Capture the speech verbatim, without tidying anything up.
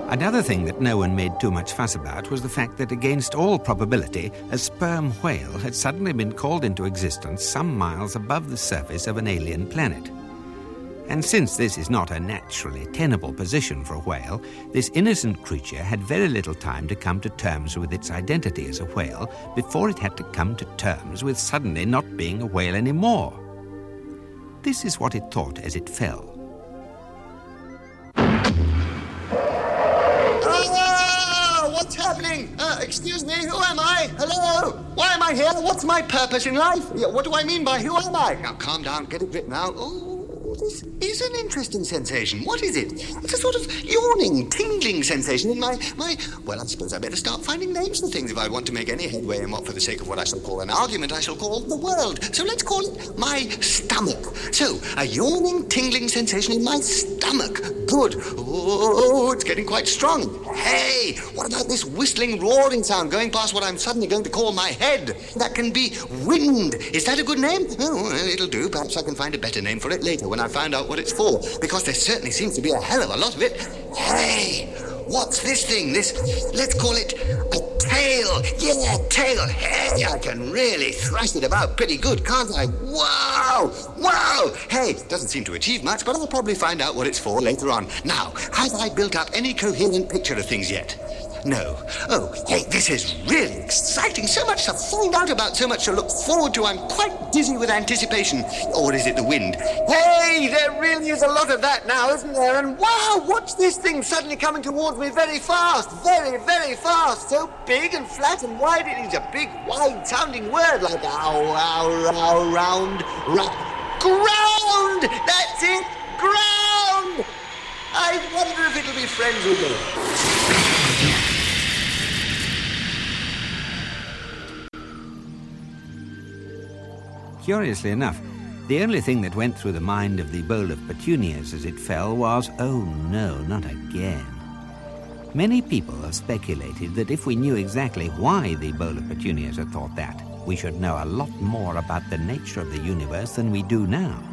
Another thing that no one made too much fuss about was the fact that against all probability, a sperm whale had suddenly been called into existence some miles above the surface of an alien planet. And since this is not a naturally tenable position for a whale, this innocent creature had very little time to come to terms with its identity as a whale before it had to come to terms with suddenly not being a whale anymore. This is what it thought as it fell. Ah, what's happening? Uh, excuse me, who am I? Hello? Why am I here? What's my purpose in life? Yeah, what do I mean by who am I? Now, calm down, get a grip now. Oh. This is an interesting sensation. What is it? It's a sort of yawning, tingling sensation in my, my... Well, I suppose I better start finding names for things if I want to make any headway in what, for the sake of what I shall call an argument, I shall call the world. So let's call it my stomach. So, a yawning, tingling sensation in my stomach. Good. Oh, it's getting quite strong. Hey, what about this whistling, roaring sound going past what I'm suddenly going to call my head? That can be wind. Is that a good name? Oh, well, it'll do. Perhaps I can find a better name for it later when I find out what it's for, because there certainly seems to be a hell of a lot of it. Hey, what's this thing? This, let's call it a tail. Yeah, tail. Hey, I can really thrash it about pretty good, can't I? Wow, wow. Hey, doesn't seem to achieve much, but I'll probably find out what it's for later on. Now, have I built up any coherent picture of things yet? No. Oh, hey, this is really exciting. So much to find out about, so much to look forward to. I'm quite dizzy with anticipation. Or is it the wind? Hey, there really is a lot of that now, isn't there? And wow, watch this thing suddenly coming towards me very fast. Very, very fast. So big and flat and wide. It is a big, wide-sounding word like ow, ow, ow, round, round. Ground! That's it! Ground! I wonder if it'll be friends with me. Curiously enough, the only thing that went through the mind of the bowl of petunias as it fell was, oh no, not again. Many people have speculated that if we knew exactly why the bowl of petunias had thought that, we should know a lot more about the nature of the universe than we do now.